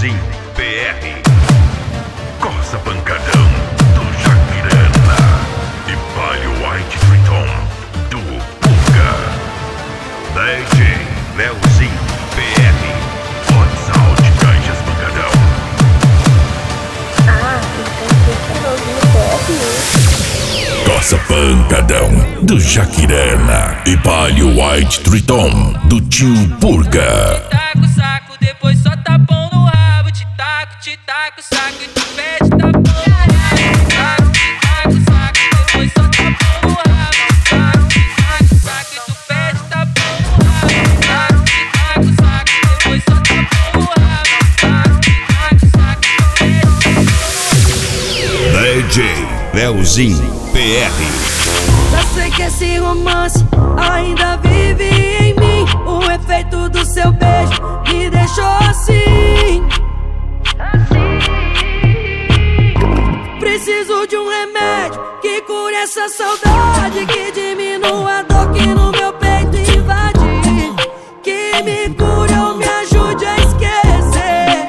Leozinho PR. Corsa Pancadão do Jaquirana e Palio White Triton do Purga. DJ Leozinho PR. Hot Sound Caixas Pancadão. Corsa Pancadão do Jaquirana e Palio White Triton do tio Purga. Taco saco, depois só tapão no rabo. Te taco saco e tu pede tapão. Taco saco, depois só tapão no rabo. Taco saco e tu pede tapão no rabo. Taco saco, depois só tapão no rabo. Taco saco e tu pede tapão no rabo. DJ Leozinho PR. Já sei que esse romance ainda vive em mim. O efeito do seu beijo me deixou assim. Preciso de um remédio que cure essa saudade, que diminua a dor que no meu peito invade, que me cure ou me ajude a esquecer.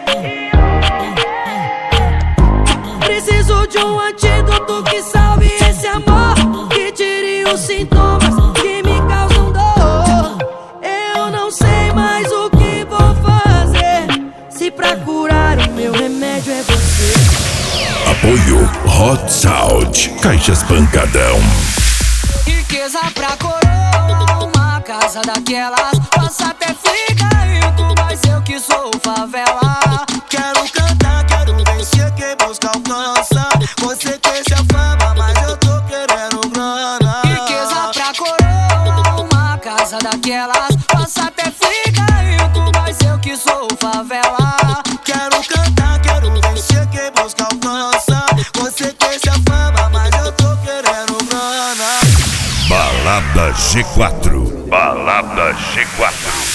Preciso de um antídoto que salve esse amor, que tire os sintomas que me causam dor. Eu não sei mais o que vou fazer, se pra curar o meu remédio é você. Apoio Hot Sound Caixas Pancadão. Riqueza pra coroa, uma casa daquelas, passa até fica rico, mas eu que sou favela. Quero cantar, quero vencer, quem busca alcança. Consequência fama, mas eu tô querendo grana. Riqueza pra coroa, uma casa daquelas, passa até fica rico, mas eu que sou favela. Quero cantar, quero vencer, quem busca alcança. Consequência fama, mas eu tô querendo grana. Balada G4. Balada G4.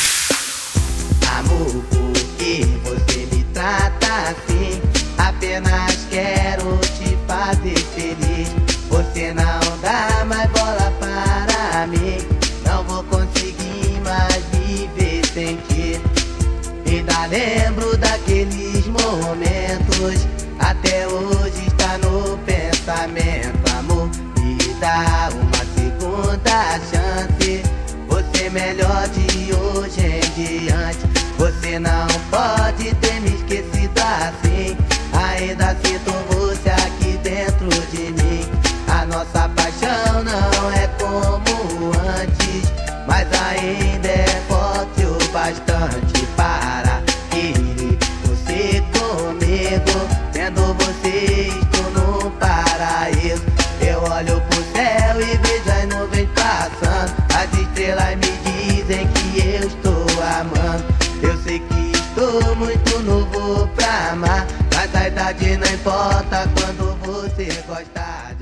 Amor, por que você me trata assim? Apenas quero te fazer feliz. Você não dá mais bola para mim. Não vou conseguir mais viver sem ti. Ainda lembro daqueles momentos, até hoje está no pensamento. Amor, me dá uma segunda chance. Você melhor de hoje em diante. Você não pode ter me esquecido assim. Ainda sinto você aqui dentro de mim. A nossa paixão não é como antes, mas ainda é forte o bastante para querer você comigo. Tendo você estou num paraíso. Eu olho pro céu e vejo as nuvens passando. As estrelas me dizem que eu estou amando. Eu sei que estou muito novo pra amar, mas a idade não importa quando você gosta.